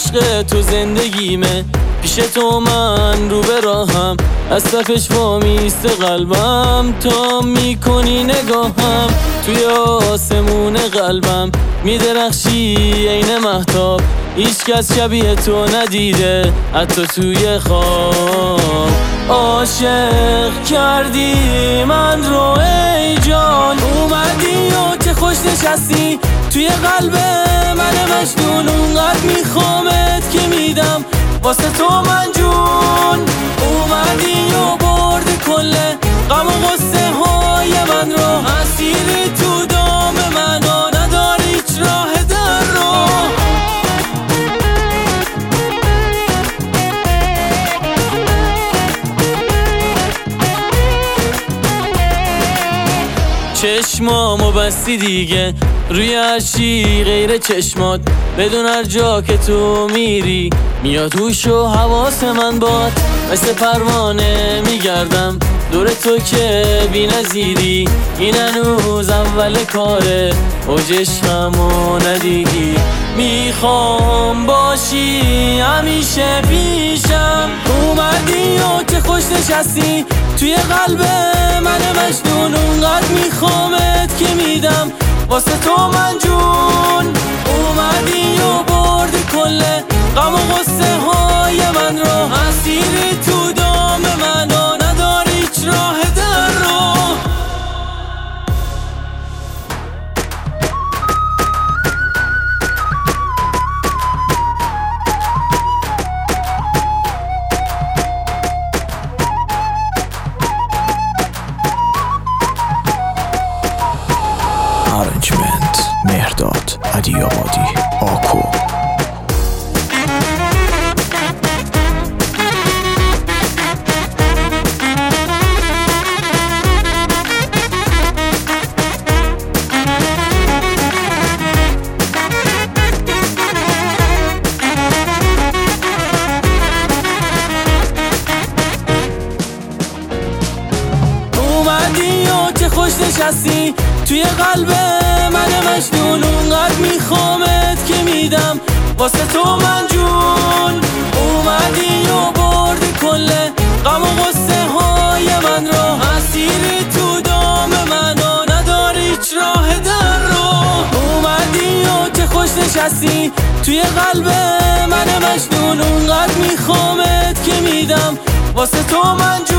عشق تو زندگیمه، پیش تو من رو به راهم، از صفش وامیسته قلبم، تا میکنی نگاهم توی آسمون قلبم، میدرخشی عین مهتاب، هیچ کس شبیه تو ندیده حتی توی خواب. عاشق کردی من رو ای جان، اومدی و چه خوش نشستی توی قلب من مجنون، اونقدر میخوامت که میدم واسه تو من جون. اومدی و بردی کل غم و غصه های من رو، اسیری تو دام من و نداری هیچ راه در رو. چشمامو بستی دیگه روی هرچی غیر چشمات، بدون هر جا که تو میری میاد هوش و حواس من باد، مثل پروانه میگردم دور تو که بی نظیری، این هنوز اول کاره اوج عشقمو ندیدی. میخوام باشی همیشه پیشم، اومدی و چه خوش نشستی توی قلب من مجنون، اونقدر میخوامت که میدم واسه تو من جون. اومدی و بردی کل غم و غصه های من رو، اسیری تو دام من و نداری هیچ راه در رو. Arrangement مهرداد علی‌آبادی آکو. اومدی و چه خوش نشستی توی قلب من مجنون، اونقدر میخوامت که میدم واسه تو من جون. اومدی و بردی کل غم و غصه های من رو، اسیری تو دام من و نداری هیچ راه در رو. اومدی و چه خوش نشستی توی قلب من مجنون، اونقدر میخوامت که میدم واسه تو من جون.